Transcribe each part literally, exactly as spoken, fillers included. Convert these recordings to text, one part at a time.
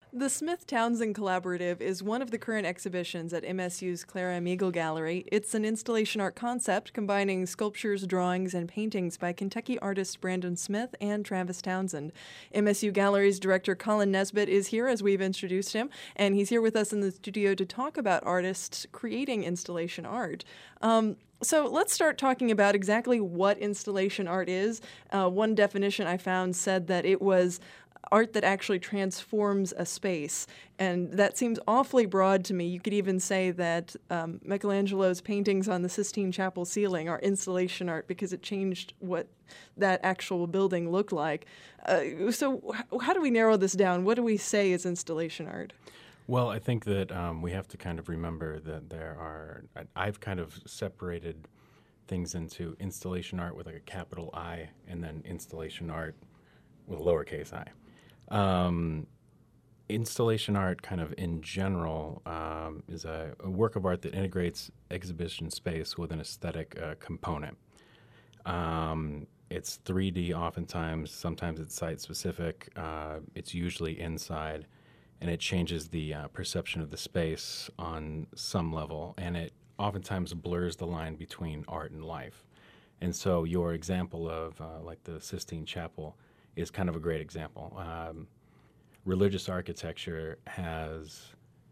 The Smith Townsend Collaborative is one of the current exhibitions at M S U's Clara Amigal Gallery. It's an installation art concept combining sculptures, drawings, and paintings by Kentucky artists Brandon Smith and Travis Townsend. M S U Gallery's director Colin Nesbitt is here as we've introduced him, and he's here with us in the studio to talk about artists creating installation art. Um, So let's start talking about exactly what installation art is. Uh, one definition I found said that it was art that actually transforms a space, and that seems awfully broad to me. You could even say that um, Michelangelo's paintings on the Sistine Chapel ceiling are installation art because it changed what that actual building looked like. Uh, so h- how do we narrow this down? What do we say is installation art? Well, I think that um, we have to kind of remember that there are, I- I've kind of separated things into installation art with like a capital I and then installation art with a lowercase I. Um, installation art, kind of in general, um, is a, a work of art that integrates exhibition space with an aesthetic uh, component. Um, it's three D oftentimes, sometimes it's site specific, uh, it's usually inside, and it changes the uh, perception of the space on some level, and it oftentimes blurs the line between art and life. And so your example of uh, like the Sistine Chapel is kind of a great example. Um, religious architecture has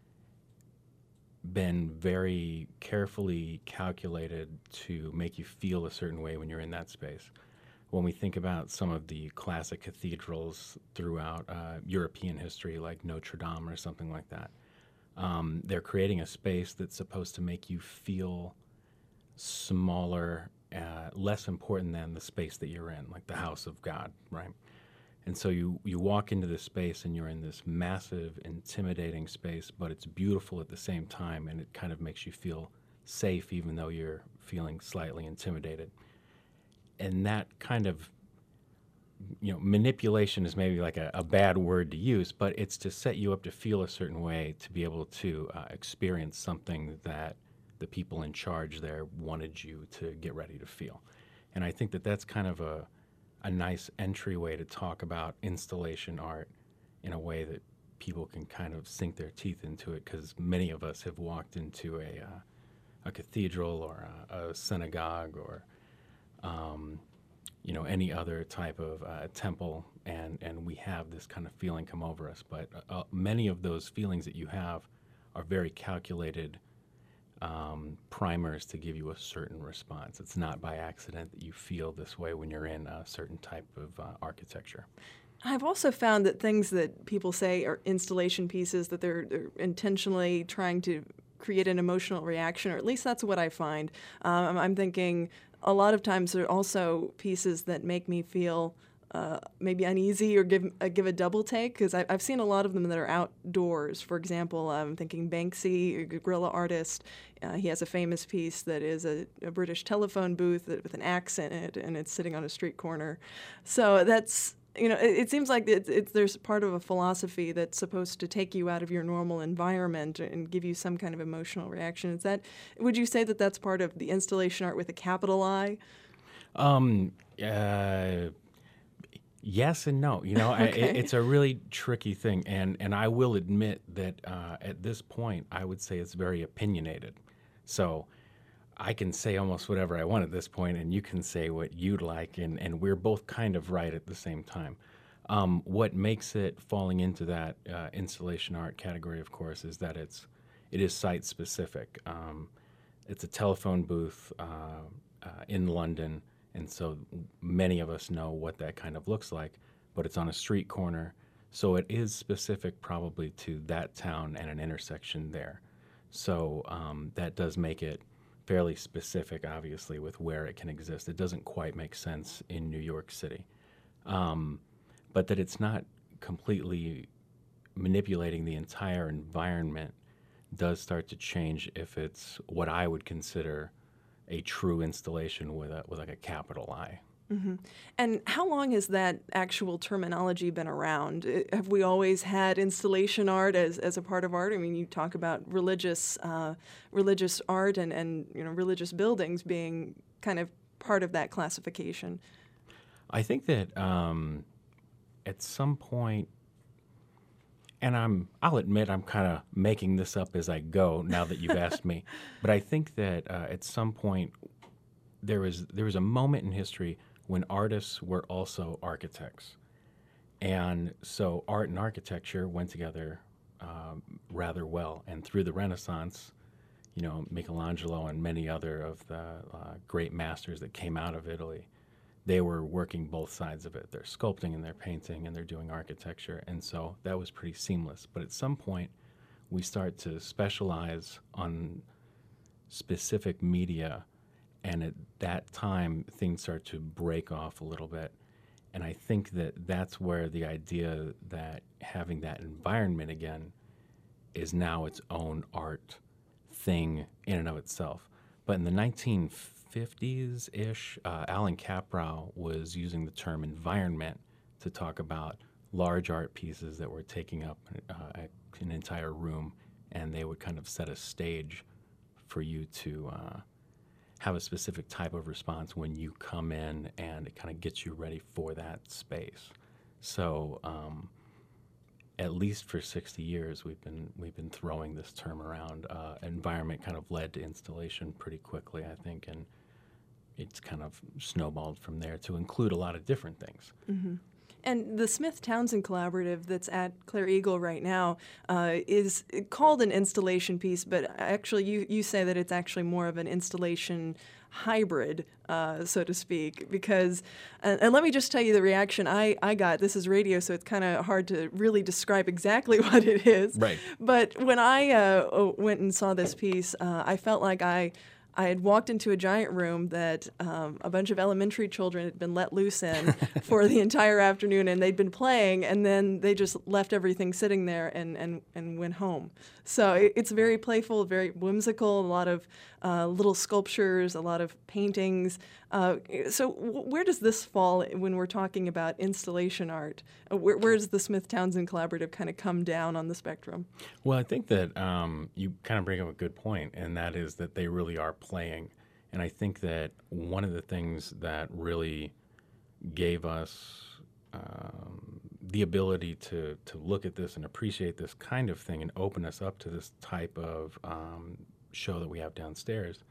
been very carefully calculated to make you feel a certain way when you're in that space. When we think about some of the classic cathedrals throughout uh, European history, like Notre Dame or something like that, um, they're creating a space that's supposed to make you feel smaller, uh, less important than the space that you're in, like the house of God, right? And so you, you walk into this space and you're in this massive, intimidating space, but it's beautiful at the same time, and it kind of makes you feel safe even though you're feeling slightly intimidated. And that kind of, you know, manipulation is maybe like a, a bad word to use, but it's to set you up to feel a certain way, to be able to uh, experience something that the people in charge there wanted you to get ready to feel. And I think that that's kind of a, a nice entryway to talk about installation art in a way that people can kind of sink their teeth into it, because many of us have walked into a, uh, a cathedral or a, a synagogue or um, you know, any other type of uh, temple, and, and we have this kind of feeling come over us. But uh, many of those feelings that you have are very calculated um, primers to give you a certain response. It's not by accident that you feel this way when you're in a certain type of uh, architecture. I've also found that things that people say are installation pieces, that they're, they're intentionally trying to create an emotional reaction, or at least that's what I find. Um, I'm thinking a lot of times there are also pieces that make me feel uh, maybe uneasy or give uh, give a double take, because I've seen a lot of them that are outdoors. For example, I'm thinking Banksy, a guerrilla artist. Uh, he has a famous piece that is a, a British telephone booth that, with an axe in it, and it's sitting on a street corner. So that's, you know, it, it seems like it's, it's, there's part of a philosophy that's supposed to take you out of your normal environment and give you some kind of emotional reaction. Is that, would you say that that's part of the installation art with a capital I? Um, uh, yes and no. You know, I, it, Okay. it's a really tricky thing, and and I will admit that uh, at this point, I would say it's very opinionated. So I can say almost whatever I want at this point, and you can say what you'd like, and, and we're both kind of right at the same time. Um, what makes it falling into that uh, installation art category, of course, is that it's it is site specific. Um, it's a telephone booth uh, uh, in London, and so many of us know what that kind of looks like. But it's on a street corner, so it is specific probably to that town and an intersection there. So um, that does make it fairly specific, obviously, with where it can exist. It doesn't quite make sense in New York City. Um, but that it's not completely manipulating the entire environment does start to change if it's what I would consider a true installation with a, with like a capital I. Mm-hmm. And how long has that actual terminology been around? I- Have we always had installation art as, as a part of art? I mean, you talk about religious uh, religious art and, and you know religious buildings being kind of part of that classification. I think that um, at some point and I'm I'll admit I'm kind of making this up as I go now that you've asked me, but I think that uh, at some point there was there was a moment in history when artists were also architects, and so art and architecture went together um, rather well. And through the Renaissance, you know, Michelangelo and many other of the uh, great masters that came out of Italy, they were working both sides of it. They're sculpting and they're painting and they're doing architecture. And so that was pretty seamless. But at some point, we start to specialize on specific media. And at that time, things start to break off a little bit. And I think that that's where the idea that having that environment again is now its own art thing in and of itself. But in the nineteen fifties-ish, uh, Alan Kaprow was using the term environment to talk about large art pieces that were taking up uh, an entire room, and they would kind of set a stage for you to uh, have a specific type of response when you come in, and it kind of gets you ready for that space. So um, at least for sixty years, we've been we've been throwing this term around. Uh, environment kind of led to installation pretty quickly, I think, and it's kind of snowballed from there to include a lot of different things. Mm-hmm. And the Smith Townsend Collaborative that's at Claire Eagle right now uh, is called an installation piece, but actually you, you say that it's actually more of an installation hybrid, uh, so to speak, because, uh, and let me just tell you the reaction I, I got. This is radio, so it's kind of hard to really describe exactly what it is. Right. But when I uh, went and saw this piece, uh, I felt like I I had walked into a giant room that um, a bunch of elementary children had been let loose in for the entire afternoon, and they'd been playing, and then they just left everything sitting there and, and, and went home. So it, it's very playful, very whimsical, a lot of uh, little sculptures, a lot of paintings. Uh, so w- where does this fall when we're talking about installation art? Uh, where, where does the Smith Townsend Collaborative kind of come down on the spectrum? Well, I think that um, you kind of bring up a good point, and that is that they really are playing. And I think that one of the things that really gave us um, the ability to, to look at this and appreciate this kind of thing and open us up to this type of um, show that we have downstairs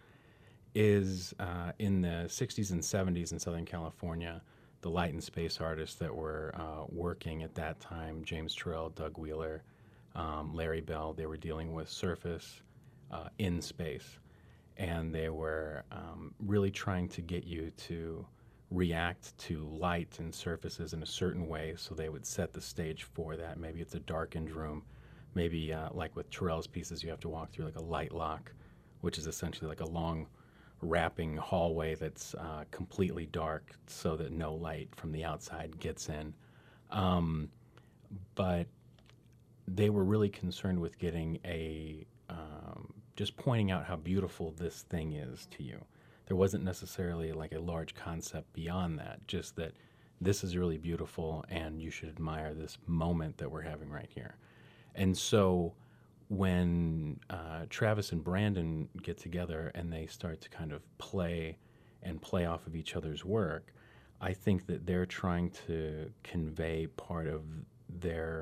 is uh, in the sixties and seventies in Southern California, the light and space artists that were uh, working at that time, James Turrell, Doug Wheeler, um, Larry Bell, they were dealing with surface uh, in space. And they were um, really trying to get you to react to light and surfaces in a certain way, so they would set the stage for that. Maybe it's a darkened room. Maybe uh, like with Turrell's pieces, you have to walk through like a light lock, which is essentially like a long wrapping hallway that's uh, completely dark so that no light from the outside gets in. Um, but they were really concerned with getting a um, just pointing out how beautiful this thing is to you. There wasn't necessarily like a large concept beyond that, just that this is really beautiful and you should admire this moment that we're having right here. And so when uh, Travis and Brandon get together and they start to kind of play and play off of each other's work, I think that they're trying to convey part of their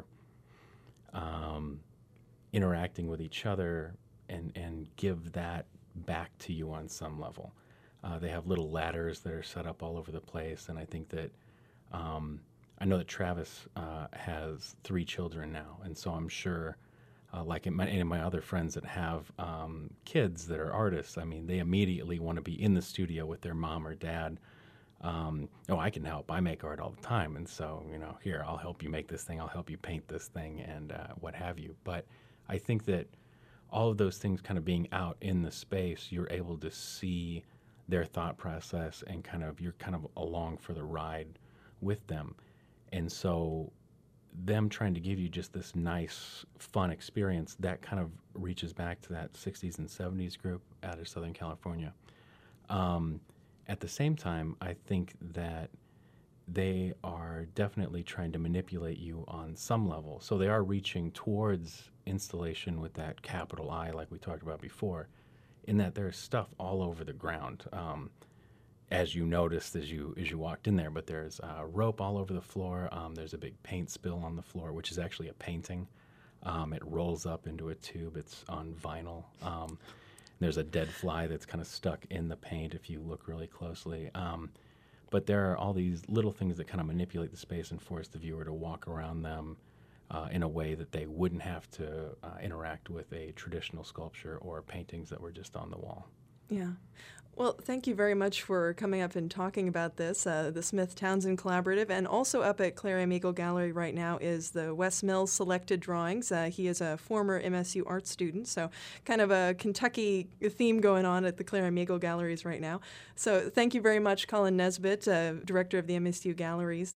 um, interacting with each other and, and give that back to you on some level. Uh, they have little ladders that are set up all over the place, and I think that um, I know that Travis uh, has three children now, and so I'm sure, uh, like my, any of my other friends that have um, kids that are artists, I mean, they immediately want to be in the studio with their mom or dad. Um, oh, I can help. I make art all the time, and so, you know, here, I'll help you make this thing. I'll help you paint this thing, and uh, what have you. But I think that all of those things kind of being out in the space, you're able to see their thought process and kind of, you're kind of along for the ride with them. And so them trying to give you just this nice, fun experience, that kind of reaches back to that sixties and seventies group out of Southern California. Um, at the same time, I think that they are definitely trying to manipulate you on some level. So they are reaching towards installation with that capital I, like we talked about before, in that there's stuff all over the ground, um, as you noticed as you as you walked in there. But there's uh, rope all over the floor. Um, there's a big paint spill on the floor, which is actually a painting Um, it rolls up into a tube. It's on vinyl. Um, there's a dead fly that's kind of stuck in the paint if you look really closely. Um, but there are all these little things that kind of manipulate the space and force the viewer to walk around them uh, in a way that they wouldn't have to uh, interact with a traditional sculpture or paintings that were just on the wall. Yeah. Well, thank you very much for coming up and talking about this. Uh, the Smith Townsend Collaborative, and also up at Claire M. Eagle Gallery right now is the Wes Mills Selected Drawings. Uh, he is a former M S U art student, so kind of a Kentucky theme going on at the Claire M. Eagle Galleries right now. So thank you very much, Colin Nesbitt, uh, director of the M S U Galleries.